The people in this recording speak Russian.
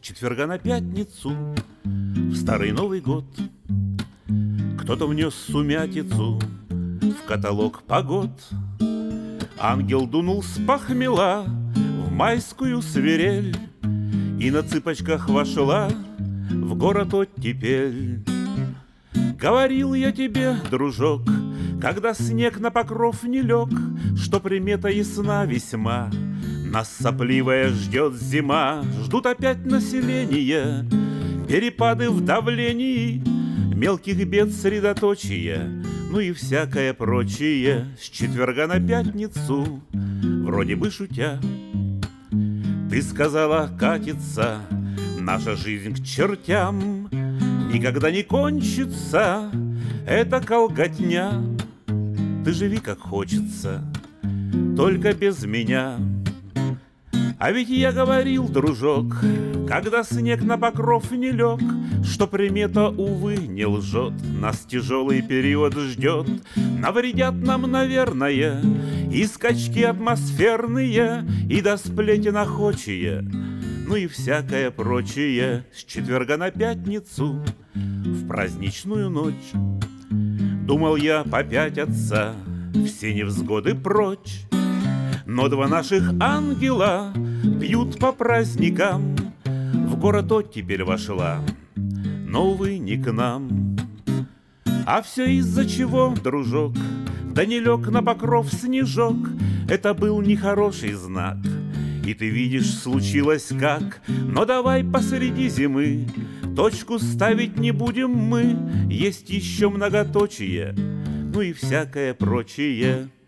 четверга на пятницу, в старый Новый год, кто-то внес сумятицу в каталог погод. Ангел дунул с похмела в майскую свирель и на цыпочках вошла в город оттепель. Говорил я тебе, дружок, когда снег на покров не лег, что примета ясна весьма. Нас сопливая ждет зима, ждут опять население, перепады в давлении, мелких бед средоточие, ну и всякое прочее. С четверга на пятницу, вроде бы шутя, ты сказала, катится наша жизнь к чертям, никогда не кончится эта колготня. Ты живи как хочется, только без меня. А ведь я говорил, дружок, когда снег на покров не лег, что примета, увы, не лжет. Нас тяжелый период ждет, навредят нам, наверное, и скачки атмосферные, и до сплетен охочие, ну и всякое прочее. С четверга на пятницу, в праздничную ночь, думал я попятятся все невзгоды прочь. Но два наших ангела пьют по праздникам, в город оттепель вошла, но, увы, не к нам. А все из-за чего, дружок? Да не лег на покров снежок, это был нехороший знак. И ты видишь, случилось как. Но давай посреди зимы точку ставить не будем мы, есть еще многоточие, ну и всякое прочее.